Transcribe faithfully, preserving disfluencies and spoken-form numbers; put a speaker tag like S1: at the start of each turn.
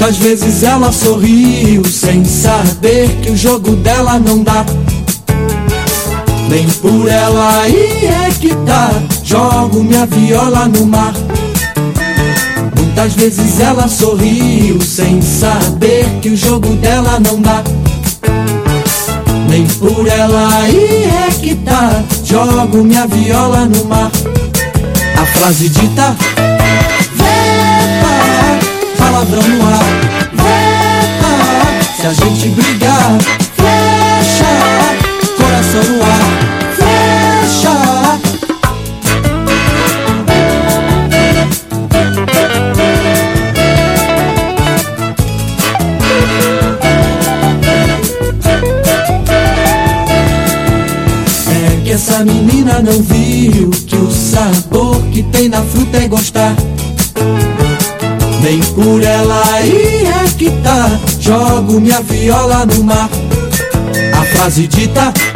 S1: Muitas vezes ela sorriu sem saber que o jogo dela não dá. Nem por ela aí é que tá, jogo minha viola no mar. Muitas vezes ela sorriu sem saber que o jogo dela não dá. Nem por ela aí é que tá, jogo minha viola no mar. A frase dita: Veta, palavrão no ar. Veta, se a gente brigar, flecha, coração no ar. Flecha. É que essa menina não viu que o sabor que tem na fruta é gostar. Nem por ela aí é que tá, jogo minha viola no mar. A frase dita: